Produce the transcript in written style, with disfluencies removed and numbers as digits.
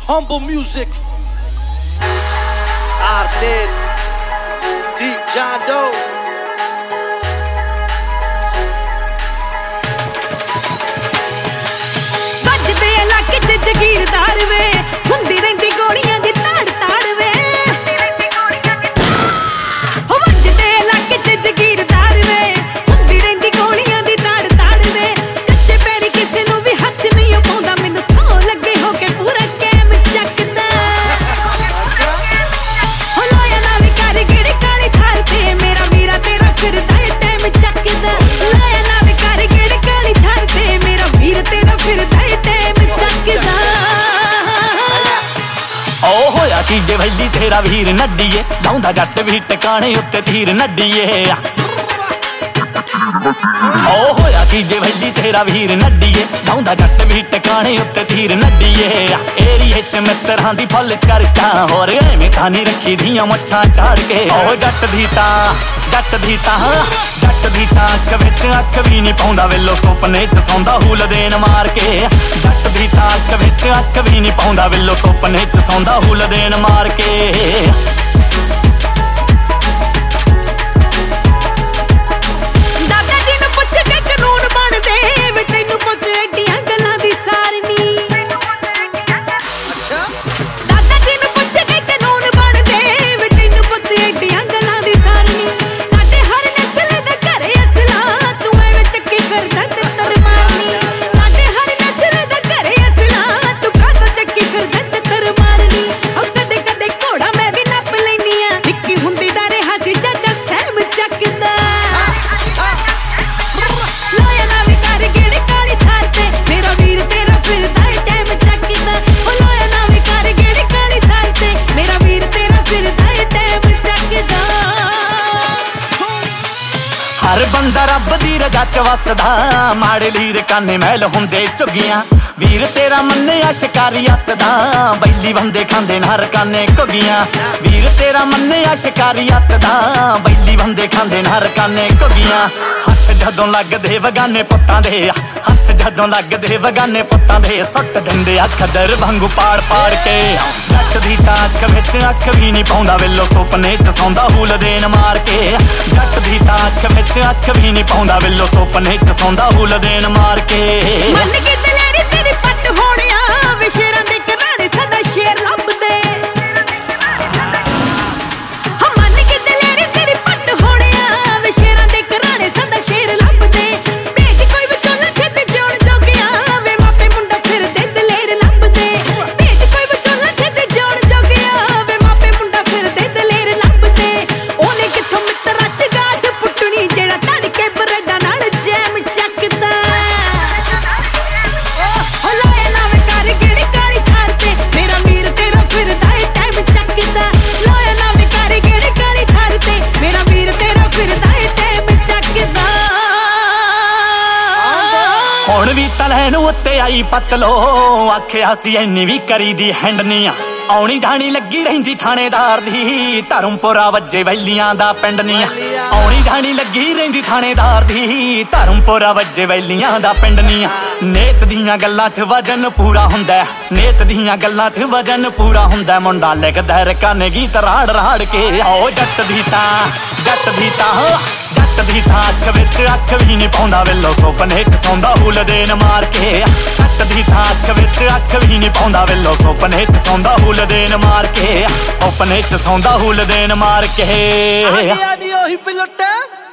Humble music. Arnett, Deep John Doe. ਵੱਜਦੇ ਇਲਾਕੇ ਚ ਜਗੀਰਦਾਰ ਵੇ ਹੁੰਦੀ ਰਹਿੰਦੀ ਗੋਲੀਆਂ ਦੀ ਤਾੜ ਤਾੜ ਵੇ ਵੱਜਦੇ ਇਲਾਕੇ ਚ ਜਗੀਰਦਾਰ ਵੇ ਹੁੰਦੀ ਰਹਿੰਦੀ ਗੋਲੀਆਂ ਦੀ ਤਾੜ ਤਾੜ ਵੇ ਕੱਚੇ ਪੈਰੀ ਕਿਸੇ ਨੂੰ ਵੀ ਹੱਥ ਨਹੀਂ ਪਾਉਂਦਾ ਮੈਨੂੰ ਸੌ ਲੱਗੇ ਹੋ ਕੇ ਪੂਰਾ ਕੈਮ ਚੱਕਦਾ ਹੋ ਲੋਇਆ ਨਾ ਵੀ ਕਰ ਗਿੜ ਕਾਲੀ ਥਾਰ ਤੇ ਮੇਰਾ ਵੀਰਾ ਤੇਰਾ ਫਿਰਦਾ ਏ ਟਾਈਮ ਚੱਕਦਾ ਲੋਇਆ ਨਾ ਵੀ ਕਰ ਗਿੜ ਕਾਲੀ ਥਾਰ ਤੇ ਮੇਰਾ ਵੀਰ ਤੇਰਾ ਫਿਰਦਾ ਏ ਟਾਈਮ ਚੱਕਦਾ ਉਹ ਹੋਇਆ ਕੀ ਜੇ ਵੈਲੀ ਤੇਰਾ ਵੀਰ ਨੱਡੀਏ ਲਾਉਂਦਾ ਜੱਟ ਵੀ ਟਿਕਾਣੇ ਉੱਤੇ ਧੀਰ ਨੱਡੀਏ ਉਹ ਹੋਇਆ ਕੀ ਜੇ ਵੈਲੀ ਤੇਰਾ ਵੀਰ ਨੱਡੀਏ ਲਾਉਂਦਾ ਜੱਟ ਵੀ ਟਿਕਾਣੇ ਉੱਤੇ ਧੀਰ ਨੱਡੀਏ ਏਰੀਏ ਚ ਮਿੱਤਰਾਂ ਦੀ ਫੁੱਲ ਚਰਚਾ ਹੋਰ ਐਵੇਂ ਤਾਂ ਨਹੀਂ ਰੱਖੀ ਦੀਆਂ ਮੁੱਛਾਂ ਝਾੜ ਕੇ ਉਹ ਜੱਟ ਦੀ ਤਾਂ ਅੱਖ ਵਿੱਚ ਅੱਖ ਵੀ ਨਹੀਂ ਪਾਉਂਦਾ ਵੇਲੋ ਸੁਪਨੇ ਚ ਸੌਂਦਾ ਹੂਲ ਦੇਣ ਮਾਰ ਕੇ ਜੱਟ ਦੀ ਤਾਂ ਅੱਖ ਵਿੱਚ ਅੱਖ ਵੀ ਨਹੀਂ ਪਾਉਂਦਾ ਵੇਲੋ ਸੁਪਨੇ ਚ ਸੌਂਦਾ ਹੂਲ ਦੇਣ ਮਾਰ ਕੇ ਹਰ ਬੰਦਾ ਰੱਬ ਦੀ ਰਜਾ ਚ ਵਸਦਾ ਮਾੜੇ ਲੀਰ ਕਾਨੇ ਮਹਿਲ ਹੁੰਦੇ ਝੁੱਗੀਆਂ ਵੀਰ ਤੇਰਾ ਮੰਨਿਆ ਸ਼ਿਕਾਰੀਅਤ ਦਾ ਬੈਲੀ ਬੰਦੇ ਖਾਂਦੇ ਨਾ ਰਕਾਨੇ ਘੁੱਗੀਆਂ ਵੀਰ ਤੇਰਾ ਮੰਨਿਆ ਸ਼ਿਕਾਰੀਅਤ ਦਾ ਬੈਲੀ ਬੰਦੇ ਖਾਂਦੇ ਨਾ ਰਕਾਨੇ ਘੁੱਗੀਆਂ ਹੱਥ ਜਦੋਂ ਲੱਗਦੇ ਵਗਾਨੇ ਪੁੱਤਾਂ ਦੇ ਹੱਥ ਜਦੋਂ ਲੱਗਦੇ ਵਗਾਨੇ ਪੁੱਤਾਂ ਦੇ ਸੁੱਟ ਦਿੰਦੇ ਅੱਖ ਦਰ ਵਾਂਗੂ ਪਾੜ ਪਾੜ ਕੇ ਜੱਟ ਦੀ ਤਾਂ ਅੱਖ ਵਿੱਚ ਅੱਖ ਵੀ ਨਹੀਂ ਪਾਉਂਦਾ ਵੇਲੋ ਸੁਪਨੇ ਚ ਸੌਂਦਾ ਹੂਲ ਦੇਣ ਮਾਰ ਕੇ ਜੱਟ ਦੀ ਤਾਂ ਅੱਖ ਵਿੱਚ ਅੱਖ ਵੀ ਨਹੀਂ ਪਾਉਂਦਾ ਵੇਲੋ ਸੁਪਨੇ ਚ ਸੌਂਦਾ ਹੂਲ ਦੇਣ ਮਾਰ ਕੇ ਮੰਨ ਕੇ ਦਲੇਰੀ ਤੇਰੀ ਪੱਟ ਹੋਣਿਆ ਵੇ ਸ਼ੇਰਾਂ ਦੇ ਘਰਾਣੇ ਸਦਾ ਸ਼ੇਰ ਲੱਭਦੇ ਹਾਂ ਮੰਨ ਕੇ ਦਲੇਰੀ ਤੇਰੀ ਪੱਟ ਹੋਣਿਆ ਵੇ ਸ਼ੇਰਾਂ ਦੇ ਘਰਾਣੇ ਸਦਾ ਸ਼ੇਰ ਲੱਭਦੇ ਭੇਜ ਕੋਈ ਵਿਚੋਲਾ ਛੇਤੀ ਜਿਉਣ ਜੋਗਿਆ ਵੇ ਮਾਪੇ ਮੁੰਡਾ ਫਿਰਦੇ ਦਲੇਰ ਲੱਭਦੇ ਭੇਜ ਕੋਈ ਵਿਚੋਲਾ ਛੇਤੀ ਜਿਉਣ ਜੋਗਿਆ ਵੇ ਮਾਪੇ ਮੁੰਡਾ ਫਿਰਦੇ ਦਲੇਰ ਲੱਭਦੇ ਉਹਨੇ ਕਿੱਥੋਂ ਮਿੱਤਰਾਂ ਚ ਗਾਠ ਪੁੱਟਣੀ ਜਿਹੜਾ ਧੜ ਕੇ ਬਰਗਾ ਨਾਲ ਜੈਮ ਚੱਕਦਾ ਹੁਣ ਵੀ ਤਲੈਣ ਉੱਤੇ ਆਈ ਪਤਲੋ ਆਖਿਆ ਸੀ ਇੰਨੀ ਵੀ ਕਰੀ ਦੀ ਹੈਂਡਨੀਆਂ ਆਉਣੀ ਜਾਣੀ ਲੱਗੀ ਰਹਿੰਦੀ ਥਾਣੇਦਾਰ ਦੀ ਧਰਮਪੁਰਾ ਵੱਜੇ ਵੈਲੀਆਂ ਦਾ ਪਿੰਡ ਨੀਆਂ ਆਉਣੀ ਜਾਣੀ ਲੱਗੀ ਰਹਿੰਦੀ ਥਾਣੇਦਾਰ ਦੀ ਧਰਮਪੁਰਾ ਵੱਜੇ ਵੈਲੀਆਂ ਦਾ ਪਿੰਡ ਨੀਆਂ ਨੇਤ ਦੀਆਂ ਗੱਲਾਂ 'ਚ ਵਜਨ ਪੂਰਾ ਹੁੰਦਾ ਨੇਤ ਦੀਆਂ ਗੱਲਾਂ 'ਚ ਵਜਨ ਪੂਰਾ ਹੁੰਦਾ ਮੁੰਡਾ ਲਿਖਦਾ ਰਕਾਨੇ ਗੀਤ ਰਾੜ ਰਾੜ ਕੇ ਆਓ ਜੱਟ ਦੀ ਤਾਂ ਅੱਖ ਵਿੱਚ ਅੱਖ ਵੀ ਨਹੀਂ ਪਾਉਂਦਾ ਵੇਲੋ ਸੁਪਨੇ ਚ ਸੌਂਦਾ ਹੂਲ ਦੇਣ ਮਾਰ ਕੇ ਜੱਟ ਦੀ ਤਾਂ ਅੱਖ ਵਿੱਚ ਅੱਖ ਵੀ ਨਹੀਂ ਪਾਉਂਦਾ ਵੇਲੋ ਸੁਪਨੇ ਚ ਸੌਂਦਾ ਹੂਲ ਦੇਣ ਮਾਰ ਕੇ ਸੁਪਨੇ ਚ ਸੌਂਦਾ ਹੂਲ ਦੇਣ ਮਾਰ ਕੇ ਆਦੀ ਉਹੀ ਪਿਲਟ